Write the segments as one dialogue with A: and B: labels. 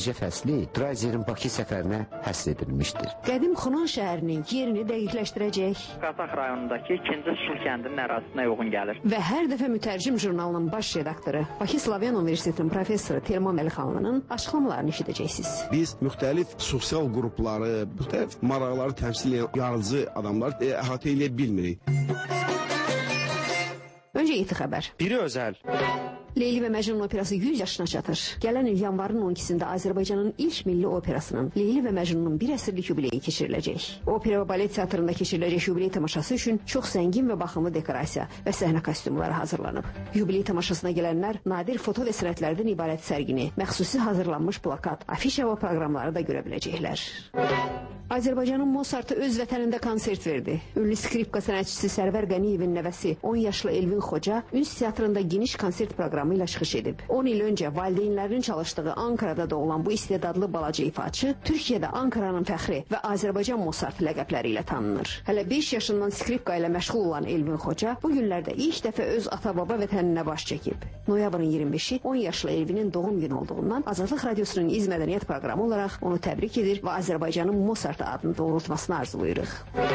A: fəsli Drayzerin Bakı səfərinə həsr edilmişdir.
B: Qədim Xunan şəhərinin yerini dəqiqləşdirəcək.
C: Qazax rayonundakı 2-ci Şul kəndinin ərazisinə uyğun gəlir.
B: Və hər dəfə Mütərcim jurnalının baş redaktoru, Bakı Slavyan Universitetinin professoru Telman Əlixanlının açıqlamalarını eşidəcəksiniz.
D: Biz müxtəlif sosial qrupları, müxtəlif maraqları təmsil edən yaradıcı adamlar əhatə edə bilmirik.
B: Öncə iti xəbər.
E: Biri özəl.
B: Leyli və Məcnun operası 100 yaşına çatır. Gələn il yanvarın 12-sində Azərbaycanın ilk milli operasının Leyli və Məcnunun bir əsrlik yubileyi keçiriləcək. Opera və balet teatrında keçiriləcək yubiley tamaşası üçün çox zəngin və baxımlı dekorasiya və səhnə kostyumları hazırlanıb. Yubiley tamaşasına gələnlər nadir foto və sənədlərdən ibarət sərgini, məxsusi hazırlanmış plakat, afişa və proqramları da görə biləcəklər. Azərbaycanın Mozartı öz vətənində konsert verdi. Ünlü skripka sənətçisi Sərvər Qəniyevin nəvəsi 10 yaşlı Elvin Xoca Üns teatrında geniş konsert proqramı ilə çıxış edib. 10 il öncə valideynlərinin çalışdığı Ankarada doğulan bu istedadlı balaca ifaçı Türkiyədə Ankaranın fəxri və Azərbaycan Mozartı ləqəbləri ilə tanınır. Hələ 5 yaşından skripka ilə məşğul olan Elvin Xoca bu günlərdə ilk dəfə öz ata-baba vətəninə baş çəkib. Noyabrın 25-i 10 yaşlı Elvinin doğum günü olduğundan Azadlıq Radiosunun İz Mədəniyyət proqramı olaraq onu təbrik edir və Azərbaycanın Mozart adını doğrultmasını arzulayırıq.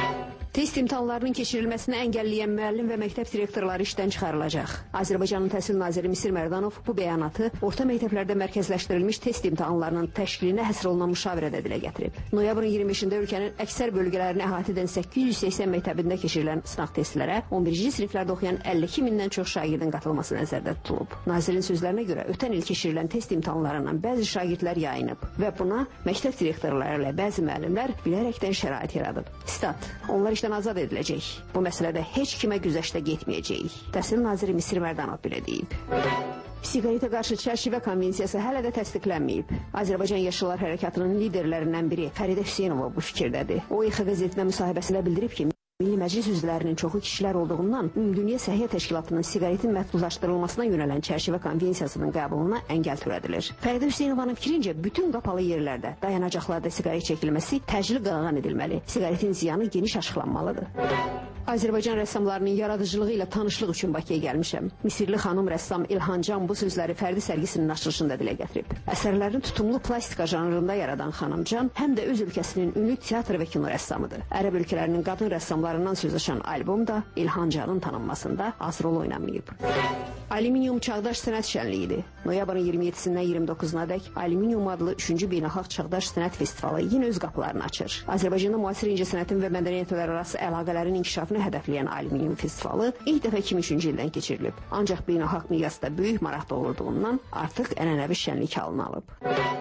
B: Test imtahanlarının keçirilməsini əngəlləyən müəllim və məktəb direktorları işdən çıxarılacaq. Azərbaycanın Təhsil Naziri Misir Mərdanov bu bəyanatı orta məktəblərdə mərkəzləşdirilmiş test imtahanlarının təşkilinə həsr olunan müşavirədə dilə gətirib. Noyabrın 25-də ölkənin əksər bölgələrini əhatə edən 880 məktəbində keçirilən sınaq testlərə 11-ci siniflərdə oxuyan 52 mindən çox şagirdin qatılması nəzərdə tutulub. Nazirin sözlərinə görə ötən il keçirilən test imtahanlarından bəzi şagirdlər yayınıb və buna məktəb direktorları ilə bəzi müəllimlər bilərəkdən şərait yaradıb. Stat: onlar işdən azad ediləcək. Bu məsələdə heç kimə güzəştə getməyəcəyik. Təhsil naziri Misir Mərdanov belə deyib. Siqaretə qarşı çərçivə konvensiyası hələ də təsdiqlənməyib. Azərbaycan Yaşlılar Hərəkatının liderlərindən biri Fəridə Hüseynova bu fikirdədir. O, İX qəzetinə müsahibəsində bildirib ki, Milli Məclis üzvlərinin çoxu kişilər olduğundan Ümumdünya Səhiyyə Təşkilatının siqaretin məhdudlaşdırılmasına yönələn çərçivə konvensiyasının qəbuluna əngəl törədilir. Fəridə Hüseynovanın fikrincə bütün qapalı yerlərdə, dayanacaqlarda siqaret çəkilməsi təcili qadağan edilməli. Siqaretin ziyanı geniş aşılanmalıdır. Azərbaycan rəssamlarının yaradıcılığı ilə tanışlıq üçün Bakıya gəlmişəm. Misirli xanım rəssam İlhan Can bu sözləri fərdi sərgisinin açılışında dilə gətirib. Əsərlərini tutumlu plastika janrında yaradan xanım Can həm də öz ölkəsinin ünlü teatr və kino rəssamıdır. Ərəb ölkələrinin qadın rəssamlarından söz açan albom da İlhan Can'ın tanınmasında az rol oynamayıb. Alüminium Çağdaş Sənət Şənliyidir. Noyabrın 27-sindən 29-nadək Alüminium adlı 3-cü Beynəlxalq Çağdaş Sənət Festivalı yenə öz qapılarını açır. Azərbaycanda müasir incəsənətin və mədəniyyətlər arası əlaqələrin inkişafını hədəfləyən Alüminium Festivalı ilk dəfə 2003-cü ildən keçirilib. Ancaq beynəlxalq miqyasda böyük maraq doğurduğundan artıq ənənəvi şənlik halını alıb.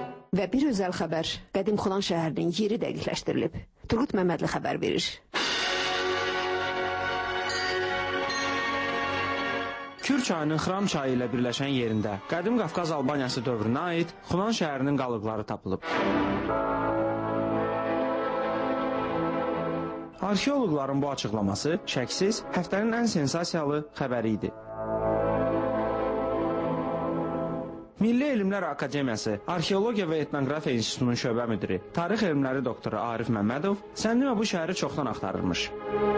B: Və bir özəl xəbər, Qədim Xunan şəhərinin yeri dəqiqləşdirilib. Turgut Məmmədli xəbər verir.
E: Kür çayının Xram çayı ilə birləşən yerində Qədim Qafqaz Albaniyası dövrünə aid Xunan şəhərinin qalıqları tapılıb. Arxeoloqların bu açıqlaması şəksiz həftənin ən sensasiyalı xəbəri idi. Milli Elmlər Akademiyası, Arxeologiya və Etnografiya İnstitutunun şöbə müdiri, Tarix elmləri doktoru Arif Məmmədov sənnimə bu şəhəri çoxdan axtarırmış.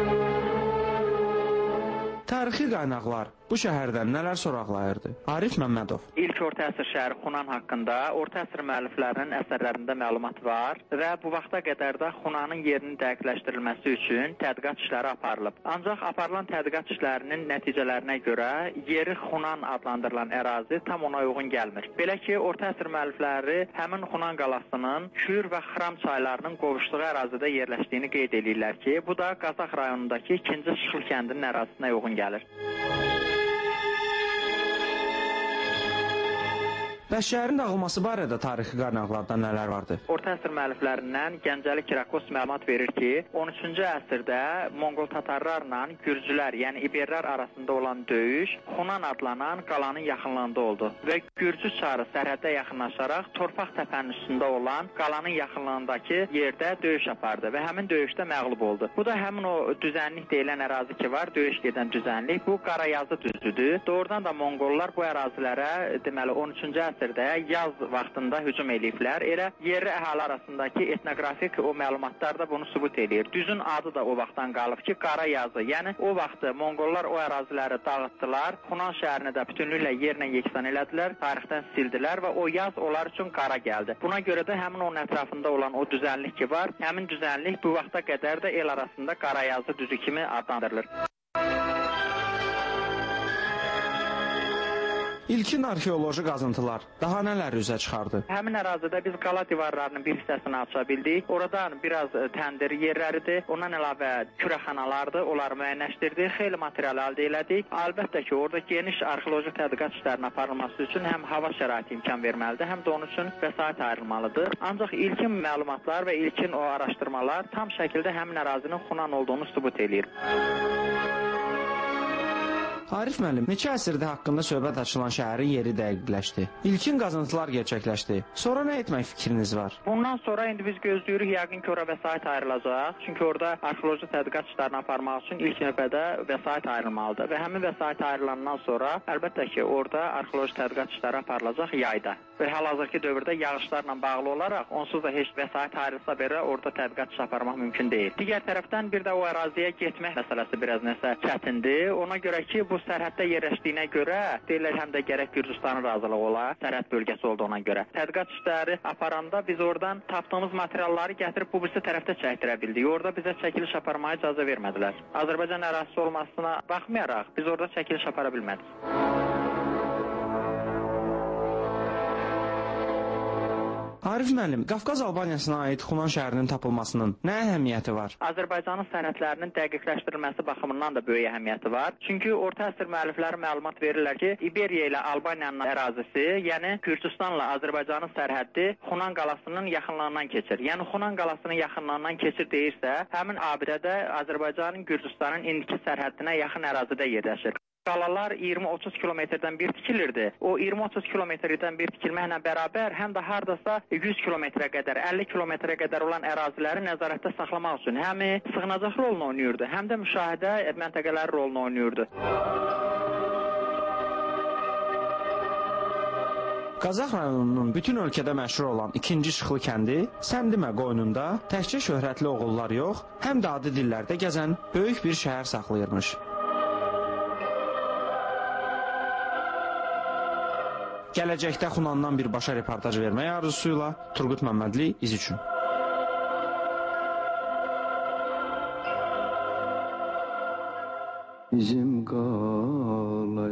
E: Tarixi qaynaqlar bu şəhərdən nələr soraqlayırdı? Arif Məmmədov.
C: İlk orta əsr şəhəri Xunan haqqında orta əsr müəlliflərinin əsərlərində məlumat var və bu vaxta qədər də Xunanın yerinin dəqiqləşdirilməsi üçün tədqiqat işləri aparılıb. Ancaq aparılan tədqiqat işlərinin nəticələrinə görə yeri Xunan adlandırılan ərazi tam ona uyğun gəlmir. Belə ki, orta əsr müəllifləri həmin Xunan qalasının Kür və Xram çaylarının qovuşduğu ərazidə yerləşdiyini qeyd edirlər ki, bu da Qazax rayonundakı 2-ci Şul kəndinin ərazisinə uyğun gəlir.
E: Bəs şəhərin dağılması barədə tarixi qaynaqlardan nələr vardı?
C: Orta əsr müəlliflərindən Gəncəli Kirakos məlumat verir ki, 13-cü əsrdə Monqol tatarlarla Gürcülər, yəni İberlər arasında olan döyüş Xunan adlanan qalanın yaxınlığında oldu və Gürcü çarı sərhəddə yaxınlaşaraq Torpaq təpənin üstündə olan qalanın yaxınlığındakı yerdə döyüş apardı və həmin döyüşdə məğlub oldu. Bu da həmin o düzənlik deyilən ərazi ki var, döyüş gedən düzənlik, bu Qarayazı düzüdür. Doğrudan da Monqollar bu ərazilərə, deməli 13-cü əsr əsrdə yaz vaxtında hücum eləyiblər. Elə yerli əhali arasındakı etnoqrafik o məlumatlar da bunu sübut eləyir. Düzün adı da o vaxtdan qalıb ki, qara yazı. Yəni o vaxtı Monqollar o əraziləri dağıtdılar, Xunan şəhərini də bütünlüklə yerlə yeksan elədilər, tarixdən sildilər və o yaz onlar üçün qara gəldi. Buna görə də həmin onun ətrafında olan o düzənlik ki var, həmin düzənlik bu vaxta qədər də el arasında qara yazı düzü kimi adlandırılır.
E: İlkin arxeoloji qazıntılar daha nələr üzə çıxardı?
C: Həmin ərazidə biz qala divarlarının bir hissəsini aça bildik. Oradan biraz təndir yerləridir. Ondan əlavə kürəxanalardır. Onları müəyyənləşdirdik. Xeyli material əldə elədik. Əlbəttə ki, orada geniş arxeoloji tədqiqat işlərinin aparılması üçün həm hava şəraiti imkan verməlidir, həm də onun üçün vəsait ayrılmalıdır. Ancaq ilkin məlumatlar və ilkin o araşdırmalar tam şəkildə həmin ərazinin Xunan olduğunu sübut eləyir.
E: Arif müəllim, neçə əsrdə haqqında söhbət açılan şəhərin yeri dəqiqləşdi. İlkin qazıntılar gerçəkləşdi. Sonra nə etmək fikriniz var?
C: Bundan sonra indi biz gözləyirik, yəqin ki, ora vəsait ayrılacaq. Çünki orada arxeoloji tədqiqat işlərini aparmaq üçün ilk növbədə vəsait ayrılmalıdır. Və həmin vəsait ayrılandan sonra əlbəttə ki, orada arxeoloji tədqiqat işləri aparılacaq yayda. Və hal-hazırki dövrdə yağışlarla bağlı olaraq onsuz da heç vəsait ayrılsa belə orada tədqiqat iş aparmaq mümkün deyil. Digər tərəfdən bir də o əraziyə getmək məsələsi biraz nəsə çətindir. Ona görə ki, bu sərhəddə yerləşdiyinə görə deyirlər həm də gərək Gürcüstanın razılığı ola, sərhəd bölgəsi olduğuna görə. Tədqiqat işləri aparanda biz oradan tapdığımız materialları gətirib bu birisi tərəfdə çəkdirə bildik. Orada bizə çəkiliş aparmağa icazə vermədilər. Azərbaycan ərazisi olmasına baxmayaraq biz orada çəkiliş apara bilmədik.
E: Arif müəllim, Qafqaz Albaniyasına aid Xunan şəhərinin tapılmasının nə əhəmiyyəti var?
C: Azərbaycanın sərhədlərinin dəqiqləşdirilməsi baxımından da böyük əhəmiyyəti var. Çünki orta əsr müəllifləri məlumat verirlər ki, İberiya ilə Albaniyanın ərazisi, yəni Gürcüstanla Azərbaycanın sərhəddi Xunan qalasının yaxınlığından keçir. Yəni Xunan qalasının yaxınlığından keçir deyirsə, həmin abidədə Azərbaycanın Gürcüstanın indiki sərhəddinə yaxın ərazidə yerləşir. Qalalar 20-30 kilometrdən bir tikilirdi. O 20-30 kilometrdən bir tikilməklə bərabər həm də hardasa 100 kilometrə qədər, 50 kilometrə qədər olan əraziləri nəzarətdə saxlamaq üçün həm sığınacaq rolunu oynayırdı, həm də müşahidə məntəqələri rolunu oynayırdı.
E: Qazax rayonunun bütün ölkədə məşhur olan ikinci Şıxlı kəndi Səndimə qoynunda təkcə şöhrətli oğullar yox, həm də adi dillərdə gəzən böyük bir şəhər saxlayırmış. Gələcəkdə Xunandan birbaşa reportaj vermək arzusuyla Turqut Məmmədli İz üçün.
A: Bizim qalay.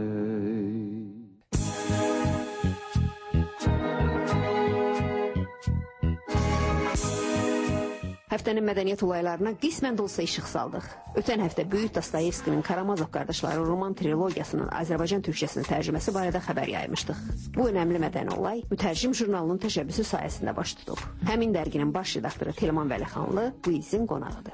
B: Həftənin mədəniyyət olaylarına qismən də olsa işıq saldıq. Ötən həftə Böyük Dostoyevskinin Karamazov qardaşları roman trilogiyasının Azərbaycan türkçəsinin tərcüməsi barədə xəbər yaymışdıq. Bu önəmli mədəni olay mütərcim jurnalının təşəbbüsü sayəsində baş tutub. Həmin dərginin baş redaktoru Telman Vəlixanlı bu izin qonağıdır.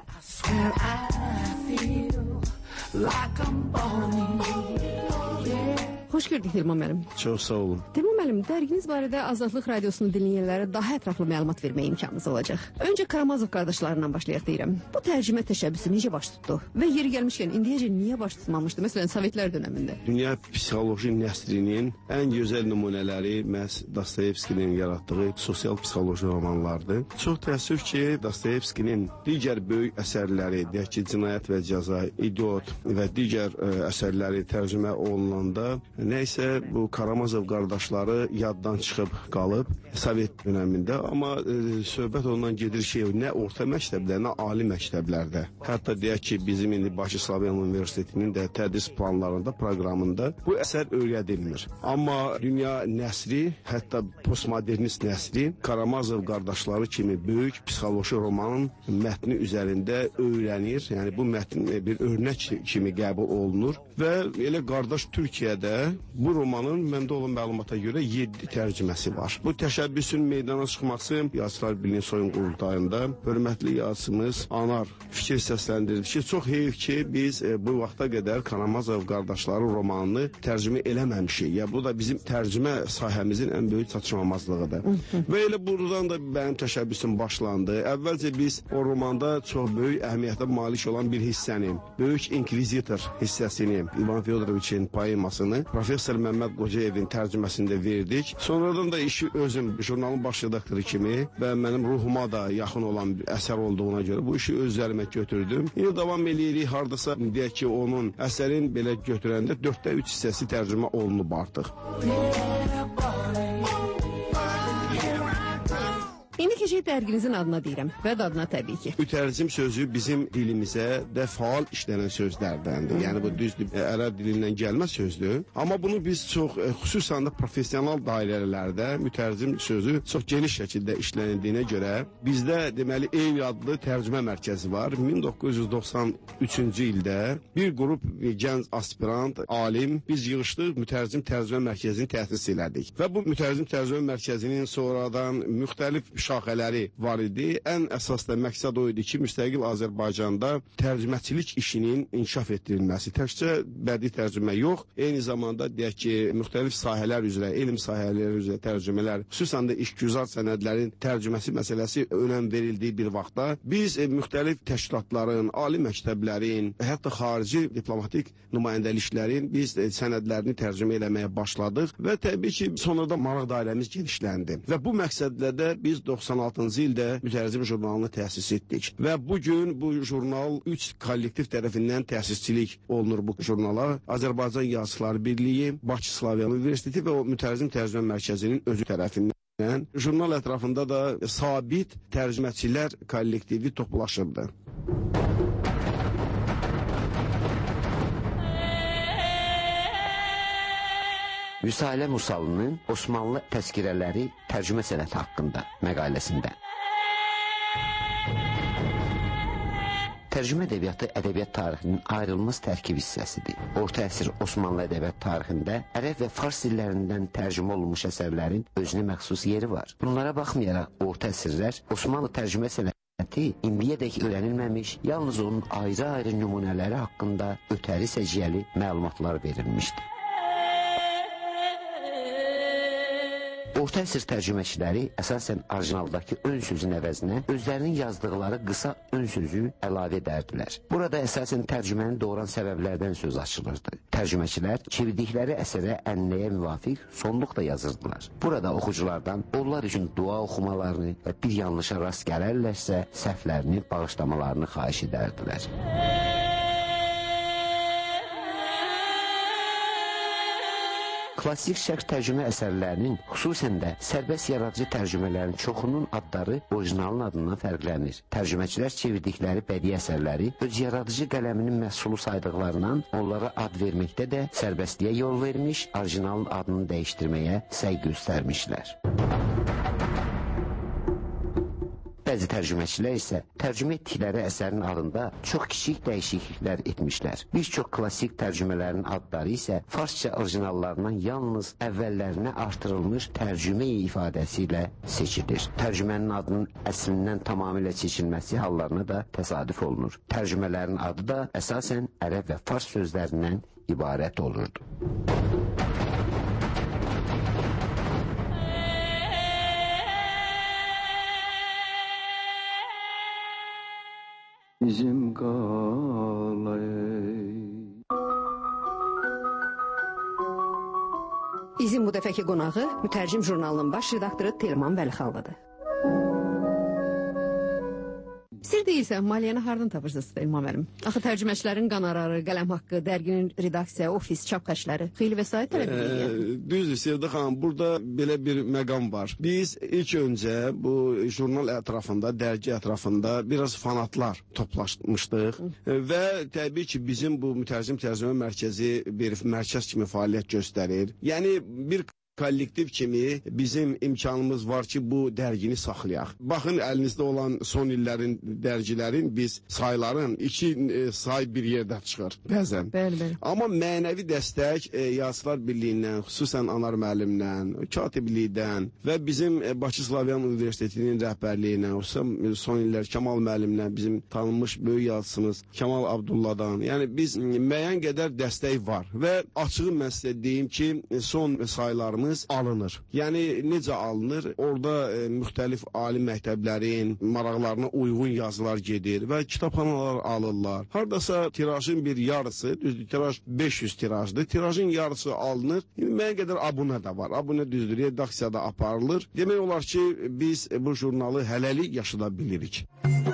B: Xoş gördük Telman müəllim.
D: Çox sağ olun.
B: Telman müəllim, dərginiz barədə Azadlıq Radiosunun dinləyənlərə daha ətraflı məlumat verməyə imkanınız olacaq. Öncə Karamazov qardaşlarından başlayaq deyirəm. Bu tərcümə təşəbbüsü necə baş tutdu? Və yeri gəlmişkən indiyəcə niyə baş tutmamışdı? Məsələn, Sovetlər dönəmində.
D: Dünya psixoloji nəsrinin ən gözəl nümunələri məhz Dostoyevskinin yaratdığı sosial psixoloji romanlardır. Çox təəssüf ki, Dostoyevskinin digər böyük əsərləri, deyək ki, Cinayət və Cəza, İdiot və digər əsərləri tərcümə olunanda nəysə bu Karamazov qardaşları yaddan çıxıb qalıb Sovet dönəmində, amma söhbət ondan gedir ki, nə orta məktəbdə, nə ali məktəblərdə. Hətta deyək ki, bizim indi Bakı Slavyan Universitetinin də tədris planlarında, proqramında bu əsər öyrədilmir. Amma dünya nəsri, hətta postmodernist nəsri Karamazov qardaşları kimi böyük psixoloji romanın mətni üzərində öyrənir. Yəni bu mətn bir örnək kimi qəbul olunur və elə qardaş Türkiyədə bu romanın məndə olan məlumata görə 7 tərcüməsi var. Bu təşəbbüsün meydana çıxması Yazıçılar Birliyinin soyun qurultayında hörmətli yazıçımız Anar fikir səsləndirdi ki, çox heyif ki, biz bu vaxta qədər Karamazov qardaşları romanını tərcümə eləməmişik. Ya bu da bizim tərcümə sahəmizin ən böyük çatışmamazlığıdır. Və elə buradan da mənim təşəbbüsüm başlandı. Əvvəlcə biz o romanda çox böyük əhəmiyyətə malik olan bir hissəni, böyük inkvizitor hissəsini, İvan Fyodoroviçin poemasını Professor Məmməd Qocayevin tərcüməsində verdik. Sonradan da işi özüm jurnalın baş redaktoru kimi və mənim ruhuma da yaxın olan bir əsər olduğuna görə bu işi öz üzərimə götürdüm. İndi davam eləyirik. Hardasa deyək ki, onun əsərin belə götürəndə 4də 3 hissəsi tərcümə olunub artıq.
B: İndi keçək dərginizin adına deyirəm və dadına təbii ki.
D: Mütərcim sözü bizim dilimizə də faal işlənən sözlərdəndir. Yəni bu düz ərəb dilindən gəlmə sözdür. Amma bunu biz çox, xüsusən də professional dairələrdə mütərcim sözü çox geniş şəkildə işlənildiyinə görə bizdə deməli eyni adlı tərcümə mərkəzi var. 1993-cü ildə bir qrup gənc aspirant, alim biz yığışdıq, mütərcim tərcümə mərkəzini təsis elədik. Və bu mütərcim tərcümə mərkəzinin sonradan müxtəlif şaxələri var idi. Ən əsas da məqsəd o idi ki, müstəqil Azərbaycanda tərcüməçilik işinin inkişaf etdirilməsi. Təkcə bədii tərcümə yox, eyni zamanda deyək ki, müxtəlif sahələr üzrə, elm sahələri üzrə tərcümələr, xüsusən də işgüzar sənədlərin tərcüməsi məsələsi önəm verildiyi bir vaxtda biz müxtəlif təşkilatların, ali məktəblərin, hətta xarici diplomatik nümayəndəliklərin biz sənədlərini tərcümə eləməyə başladıq və təbii ki, sonradan maraq dairəmiz genişləndi. Və bu məqsədlə də biz 96-cı ildə mütərcim jurnalını təsis etdik. Və bugün bu jurnal 3 kollektiv tərəfindən təsisçilik olunur bu jurnala. Azərbaycan Yazıçıları Birliyi, Bakı Slavyan Universiteti və o mütərcim tərcümə mərkəzinin özü tərəfindən. Jurnal ətrafında da sabit tərcüməçilər kollektivi toplaşırdı.
A: Müsahilə Musalının Osmanlı təzkirələri tərcümə sənəti haqqında məqaləsində. Tərcümə ədəbiyyatı ədəbiyyat tarixinin ayrılmaz tərkib hissəsidir. Orta əsr Osmanlı ədəbiyyat tarixində ərəb və fars dillərindən tərcümə olunmuş əsərlərin özünə məxsus yeri var. Bunlara baxmayaraq orta əsrlər Osmanlı tərcümə sənəti indiyədək öyrənilməmiş, yalnız onun ayrı-ayrı nümunələri haqqında ötəri səciyyəli məlumatlar verilmişdir. Orta əsr tərcüməçiləri əsasən orijinaldakı ön sözün əvəzinə özlərinin yazdıqları qısa ön sözü əlavə edərdilər. Burada əsasən tərcüməni doğuran səbəblərdən söz açılırdı. Tərcüməçilər çevirdikləri əsərə ənənəyə müvafiq sonluq da yazırdılar. Burada oxuculardan onlar üçün dua oxumalarını və bir yanlışa rast gələrlərsə səhvlərini bağışlamalarını xahiş edərdilər. Klassik şərq tərcümə əsərlərinin, xüsusən də sərbəst yaradıcı tərcümələrin çoxunun adları orijinalın adından fərqlənir. Tərcüməçilər çevirdikləri bədii əsərləri öz yaradıcı qələminin məhsulu saydıqlarından onlara ad verməkdə də sərbəstliyə yol vermiş, orijinalın adını dəyişdirməyə səy göstərmişlər. Bəzi tərcüməçilər isə tərcümə etdikləri əsərin adında çox kiçik dəyişikliklər etmişlər. Bir çox klassik tərcümələrin adları isə farsça orijinallarından yalnız əvvəllərinə artırılmış tərcümə ifadəsi ilə seçilir. Tərcümənin adının əslindən tamamilə seçilməsi hallarına da təsadüf olunur. Tərcümələrin adı da əsasən ərəb və fars sözlərindən ibarət olurdu.
F: Bizim qalay.
B: İzin bu dəfəki qonağı mütərcim jurnalının baş redaktoru Telman Vəlixanlıdır. Siz deyilsə, maliyyəni hardan tapırsınız Telman müəllim? Axı tərcüməçilərin qanararı, qələm haqqı, dərginin redaksiya, ofis, çap xərcləri, xeyli vəsait tələb edir.
D: Düzdür Sevda xanım, burada belə bir məqam var. Biz ilk öncə bu jurnal ətrafında, dərgi ətrafında biraz fanatlar toplaşmışdıq və təbii ki, bizim bu mütərcim tərcümə mərkəzi bir mərkəz kimi fəaliyyət göstərir. Yəni bir kollektiv kimi bizim imkanımız var ki, bu dərgini saxlayaq. Baxın, əlinizdə olan son illərin dərgilərin biz sayların 2 say bir yerdə çıxır bəzən.
B: Bəli.
D: Amma mənəvi dəstək Yazıçılar Birliyindən, xüsusən Anar müəllimdən, katiblikdən və bizim Bakı Slavyan Universitetinin rəhbərliyindən, son illər Kamal müəllimlə, bizim tanınmış böyük yazıçımız Kamal Abdullahdan, yəni biz müəyyən qədər dəstək var və açığı mən sizə deyim ki, son saylarımız əsərlərimiz alınır. Yəni necə alınır? Orada müxtəlif ali məktəblərin maraqlarına uyğun yazılar gedir və kitabxanalar alırlar. Hardasa tirajın bir yarısı, düzdür, tiraj 500 tirajdır. Tirajın yarısı alınır. Müəyyən qədər abunə də var. Abunə düzdür, redaksiyada aparılır. Demək olar ki, biz bu jurnalı hələlik yaşada bilirik.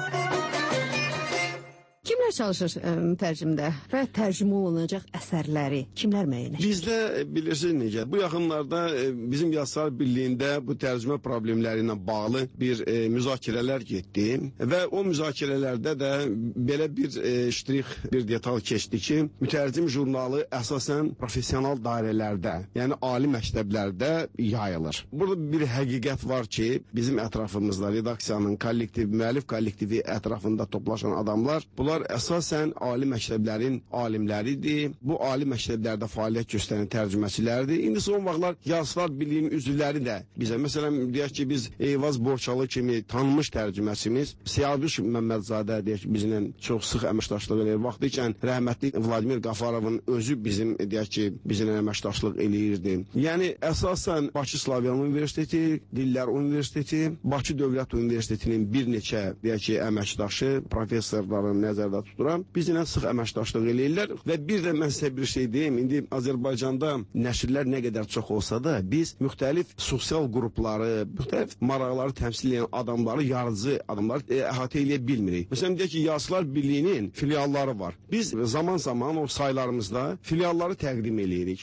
B: Kimlər çalışır tərcümdə və tərcümə olunacaq əsərləri kimlər müəyyən edir?
D: Bizdə bilirsiniz necə, bu yaxınlarda bizim Yazıçılar Birliyində bu tərcümə problemləri ilə bağlı bir müzakirələr getdi və o müzakirələrdə də belə bir ştrix, bir detal keçdi ki, mütərcim jurnalı əsasən professional dairələrdə, yəni ali məktəblərdə yayılır. Burada bir həqiqət var ki, bizim ətrafımızda redaksiyanın kollektiv, müəllif kollektivi ətrafında toplaşan adamlar, bunlar əsasən ali məktəblərin alimləridir. Bu ali məktəblərdə fəaliyyət göstərən tərcüməçilərdir. İndi son vaxtlar Yazıçılar Birliyinin üzvləri də bizə, məsələn, deyək ki, biz Eyvaz Borçalı kimi tanınmış tərcüməçimiz Siyavuş Məmmədzadə deyək ki, bizimlə çox sıx əməkdaşlıq edir. Vaxtı ikən rəhmətli Vladimir Qafarovun özü bizim, deyək ki, bizimlə əməkdaşlıq eləyirdi. Yəni, əsasən Bakı Slavyan Universiteti, Dillər Universiteti, Bakı Dövlət Universitetinin bir neçə, deyək ki, əməkdaşı, professorların nəzərdə tuturam, bizimlə sıx əməkdaşlıq eləyirlər və bir də mən sizə bir şey deyim, indi Azərbaycanda nəşrlər nə qədər çox olsa da, biz müxtəlif sosial qrupları, müxtəlif maraqları təmsil edən adamları, yaradıcı adamları əhatə eləyə bilmirik. Məsələn, deyək ki, Yazıçılar Birliyinin filialları var. Biz zaman-zaman o saylarımızda filialları təqdim eləyirik.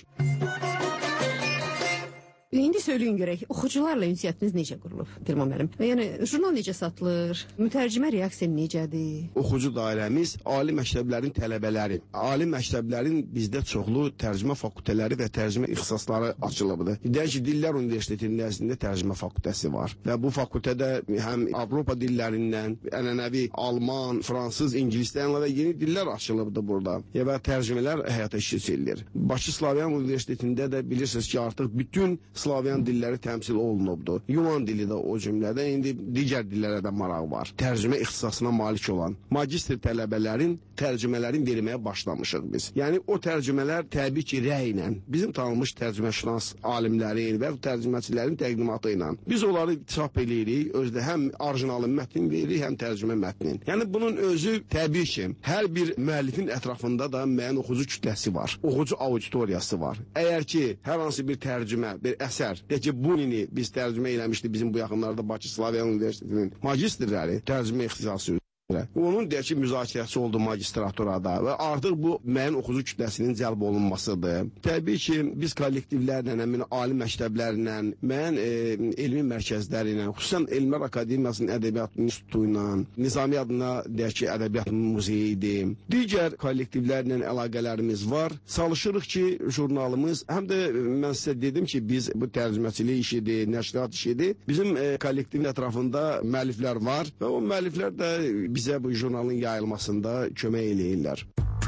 B: İndi söyləyin görək, oxucularla ünsiyyətiniz necə qurulub, Dilman müəllim? Yəni, jurnal necə satılır, mütərcimə reaksiya necədir?
D: Oxucu dairəmiz ali məktəblərin tələbələri. Ali məktəblərin bizdə çoxlu tərcümə fakültələri və tərcümə ixtisasları açılıbdır. Deyək ki, Dillər Universitetinin əslində tərcümə fakültəsi var və bu fakültədə həm Avropa dillərindən, ənənəvi Alman, Fransız, İngilisdən və yeni dillər açılıbdır burada və tərcümələr həyata keçirilir. Bakı Slavyan Universitetində də bilirsiniz ki, artıq bütün Slavyan dilləri təmsil olunubdur. Yunan dili də o cümlədə, indi digər dillərə də maraq var. Tərcümə ixtisasına malik olan magistr tələbələrin tərcümələrini verməyə başlamışıq biz. Yəni, o tərcümələr təbii ki, rəylə, bizim tanınmış tərcüməşünas alimlərin və tərcüməçilərin təqdimatı ilə. Biz onları çap eləyirik, özdə həm orijinalın mətnin veririk, həm tərcümə mətnin. Yəni, bunun özü təbii ki, hər bir müəllifin ətrafında da müəyyən oxucu kütləsi var, oxucu auditoriyası var. Əgər ki, hər hansı bir tərcümə, bir əsər, deyək ki, Bunini biz tərcümə eləmişdik bizim bu yaxınlarda Bakı Slavyan Universitetinin magistrləri tərcümə ixtisası üzrə. Onun deyək ki, müzakirəsi oldu magistraturada və artıq bu müəyyən oxucu kütləsinin cəlb olunmasıdır. Təbii ki, biz kollektivlərlə, ali məktəblərlə, müəyyən elmi mərkəzlərlə, xüsusən Elmlər Akademiyasının Ədəbiyyat İnstitutu ilə, Nizami adına deyək ki, Ədəbiyyat Muzeyidir. Digər kollektivlərlə əlaqələrimiz var. Çalışırıq ki, jurnalımız, həm də mən sizə dedim ki, biz bu tərcüməçilik işidir, nəşriyyat işidir. Bizim kollektivin ətrafında müəlliflər var və o müəlliflər də bizə bu jurnalın yayılmasında kömək eləyirlər.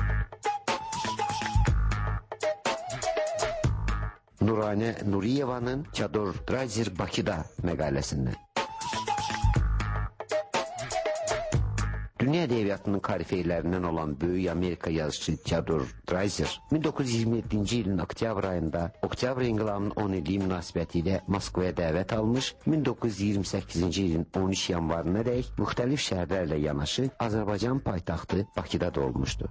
A: Nuranə Nuriyevanın Çador Drayzer Bakıda məqaləsindən. Dünya ədəbiyyatının korifeylərindən olan böyük Amerika yazıcısı Çador Drayzer 1927-ci ilin oktyabr ayında Oktyabr İnqilabının 10 illiyi münasibətilə Moskvaya dəvət almış, 1928-ci ilin 13 yanvarına dək müxtəlif şəhərlərlə yanaşı Azərbaycan paytaxtı Bakıda da olmuşdu.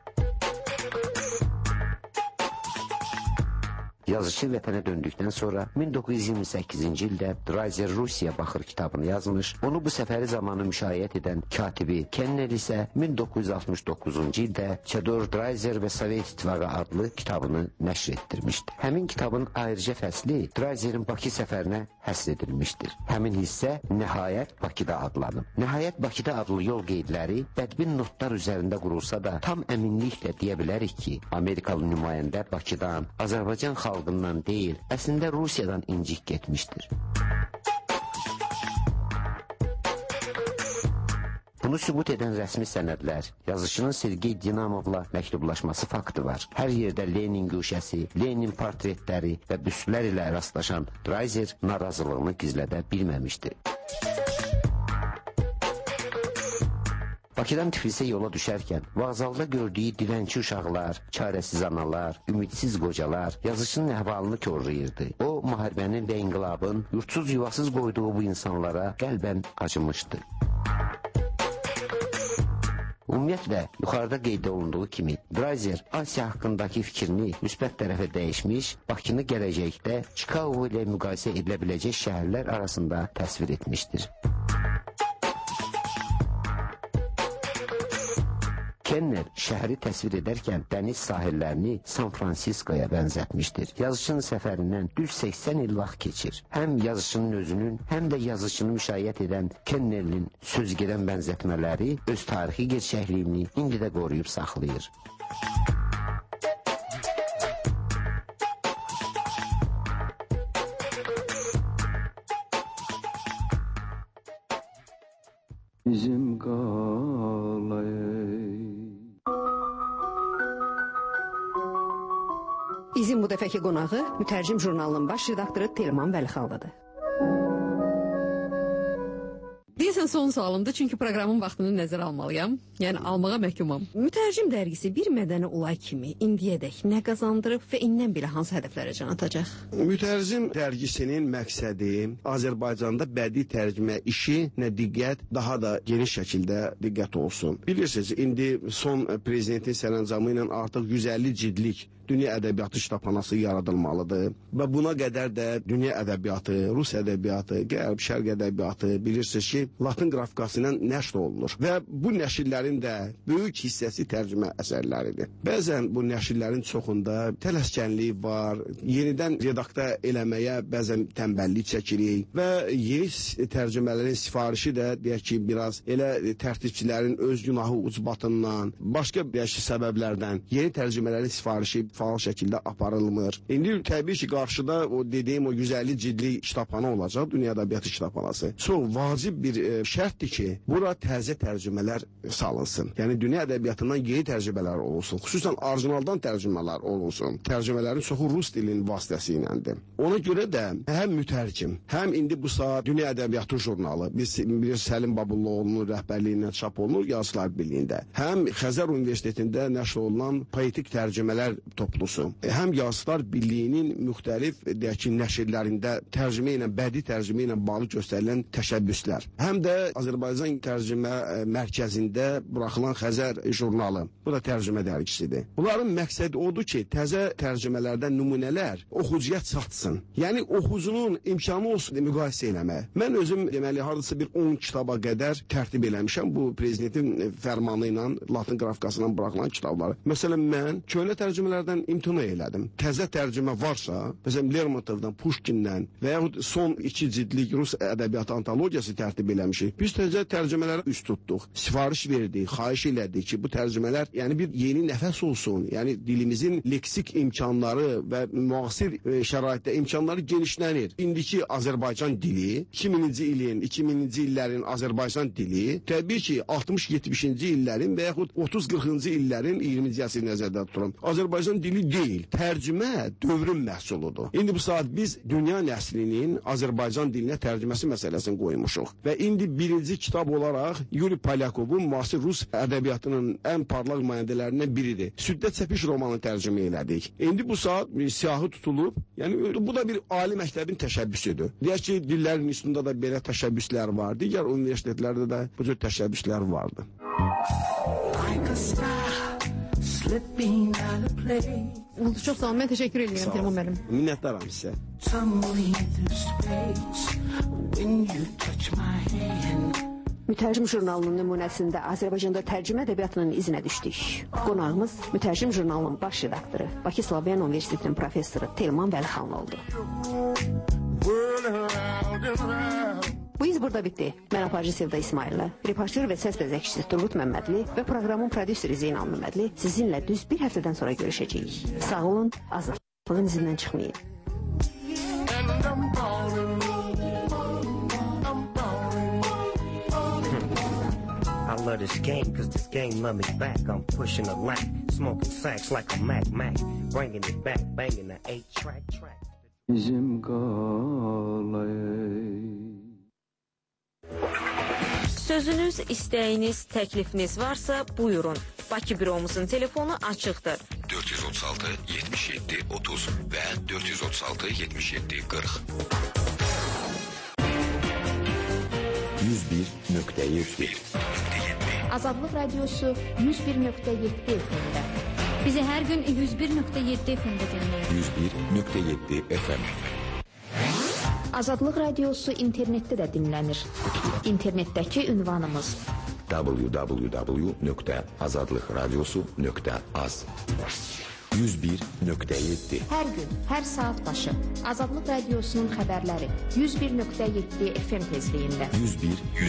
A: Yazıcı vətənə döndükdən sonra 1928-ci ildə Drayzer Rusiya baxır kitabını yazmış, onu bu səfəri zamanı müşayiət edən katibi Kennedy isə 1969-cu ildə Çador Drayzer və Sovet İttifaqı adlı kitabını nəşr etdirmişdir. Həmin kitabın ayrıca fəsli Drayzerin Bakı səfərinə həsr edilmişdir. Həmin hissə Nəhayət Bakıda adlanıb. Nəhayət Bakıda adlı yol qeydləri bədbin notlar üzərində qurulsa da tam əminliklə deyə bilərik ki, Amerikalı nümayəndə Bakıdan, Azərbaycan xalqından deyil, əslində Rusiyadan incik getmişdir. Bunu sübut edən rəsmi sənədlər, yazıcının Sergey Dinamovla məktublaşması faktı var. Hər yerdə Lenin guşəsi, Lenin portretləri və büstlər ilə rastlaşan Drayzer narazılığını gizlədə bilməmişdi. Bakıdan Tiflisə yola düşərkən vağzalda gördüyü dilənçi uşaqlar, çarəsiz analar, ümidsiz qocalar yazıçının əhvalını korlayırdı. O, müharibənin və inqilabın yurtsuz yuvasız qoyduğu bu insanlara qəlbən acımışdı. Ümumiyyətlə, yuxarıda qeyd olunduğu kimi, Drazer Asiya haqqındakı fikrini müsbət tərəfə dəyişmiş, Bakını gələcəkdə Çikaqo ilə müqayisə edilə biləcək şəhərlər arasında təsvir etmişdir. Kenner şəhəri təsvir edərkən dəniz sahillərini San Fransiskoya bənzətmişdir. Yazıçının səfərindən düz 80 il vaxt keçir. Həm yazıçının özünün, həm də yazıçını müşayiət edən Kenner'in sözgedən bənzətmələri öz tarixi gerçəkliyini indi də qoruyub saxlayır.
F: Bizim qalayı
B: İzin bu dəfəki qonağı Mütərcim jurnalının baş redaktoru Telman Vəlixanlıdır. Deyəsən son sualımdır, çünki proqramın vaxtını nəzərə almalıyam. Yəni almağa məhkumam. Mütərcim dərgisi bir mədəni olay kimi indiyədək nə qazandırıb və indən belə hansı hədəflərə can atacaq?
D: Mütərcim dərgisinin məqsədi Azərbaycanda bədii tərcümə işi nə diqqət, daha da geniş şəkildə diqqət olsun. Bilirsiniz, indi son prezidentin sərəncamı ilə artıq 150 cildlik dünya ədəbiyyatı kitabxanası yaradılmalıdır. Və buna qədər də dünya ədəbiyyatı, Rus ədəbiyyatı, Qərb, Şərq ədəbiyyatı bilirsiniz ki, Latın qrafikası ilə nəşr olunur. Və bu nəşrlərin də böyük hissəsi tərcümə əsərləridir. Bəzən bu nəşrlərin çoxunda tələskənlik var, yenidən redakta eləməyə bəzən tənbəllik çəkirik və yeni tərcümələrin sifarişi də deyək ki, biraz elə tərtibçilərin öz günahı ucbatından, başqa deyək ki, səbəblərdən yeni tərcümələrin sifarişi faal şəkildə aparılmır. İndi təbii ki, qarşıda o dediyim o 150 cildli kitabxana olacaq, dünya ədəbiyyatı kitabxanası. Çox vacib bir şərtdir ki, bura təzə tərcümələr salınsın. Yəni dünya ədəbiyyatından yeni tərcümələr olunsun. Xüsusən orijinaldan tərcümələr olunsun. Tərcümələrin çoxu rus dilinin vasitəsiyləndir. Ona görə də həm mütərcim, həm indi bu saat dünya ədəbiyyatı jurnalı, biz Səlim Babulluoğlu'nun rəhbərliyindən çap olunur Yazıçılar Birliyində, həm Xəzər Universitetində nəşr olunan poetik tərcümələr toplusu, həm Yazıçılar Birliyinin müxtəlif deyək ki, nəşrlərində tərcümə ilə, bədii tərcümə ilə bağlı göstərilən təşəbbüslər, həm də Azərbaycan Tərcümə Mərkəzində buraxılan Xəzər jurnalı, bu da tərcümə dərgisidir. Bunların məqsədi odur ki, təzə tərcümələrdən nümunələr oxucuya çatsın. Yəni, oxucunun imkanı olsun müqayisə eləmək. Mən özüm, deməli, hardasa bir 10 kitaba qədər tərtib eləmişəm bu prezidentin fərmanı ilə Latın qrafikasından buraxılan kitabları. Məsələn, mən köhnə tərcümələrdən imtina elədim. Təzə tərcümə varsa, məsələn, Lermontovdan, Pushkindən və yaxud son 2 cildlik Rus ədəbiyyatı antologiyası tərtib eləmişik. Biz təzə tərcümələrə üst tutduq, sifariş verdik, xahiş elədik ki, bu tərcümələr yəni bir yeni nəfəs olsun. Yəni dilimizin leksik imkanları və müasir şəraitdə imkanları genişlənir. İndiki Azərbaycan dili, 2000-ci illərin Azərbaycan dili, təbii ki, 60-70-ci illərin və yaxud 30-40-cı illərin 20-ci əsr nəzərdə tuturam. Azərbaycan dili deyil, tərcümə dövrün məhsuludur. İndi bu saat biz dünya nəslinin Azərbaycan dilinə tərcüməsi məsələsini qoymuşuq. Və indi birinci kitab olaraq Yuri Polyakovun müasir Rus ədəbiyyatının ən parlaq nümayəndələrindən biridir. Süddət Səpiş romanını tərcümə elədik. İndi bu saat siyahı tutulub, yəni bu da bir ali məktəbin təşəbbüsüdür. Deyək ki, dillərin üstündə də belə təşəbbüslər var, digər universitetlərdə də bu cür təşəbbüslər vardır.
B: Çox sağ olun, mən təşəkkür edirəm Telman müəllim.
D: Minnətdaram sizə.
B: Mütərcim jurnalının nümunəsində Azərbaycanda tərcümə ədəbiyyatının izinə düşdük. Qonağımız Mütərcim jurnalının baş redaktoru, Bakı Slavyan Universitetinin professoru Telman Vəlixanlı oldu. Bu iz burada bitdi. Mən aparıcı Sevda İsmail'lə, reportör və səs təzəkçisi Turgut Məmmədli və proqramın prodüseri Zeynal Məmmədli sizinlə düz bir həftədən sonra görüşəcəyik. Sağ olun, azadlığın izindən çıxmayın.
G: I love this game cause this game love me back. I'm pushing a lack, smoking sacks like a Mac, bringing it back, banging the 8-track.
F: Bizim qalayı
H: Sözünüz, istəyiniz, təklifiniz varsa buyurun. Bakı büromuzun telefonu açıqdır.
I: 436 77 30 və 436 77 40.
J: 101.7
K: Azadlıq Radiosu 101.7 FM-də. Bizi hər gün 101.7 FM-də dinləyin.
J: 101.7 FM.
K: Azadlıq Radiosu internetdə də dinlənir. İnternetdəki ünvanımız
J: www.azadlıqradiosu.az 101.7
K: Hər gün, hər saat başı Azadlıq Radiosunun xəbərləri 101.7 FM tezliyində.
J: 101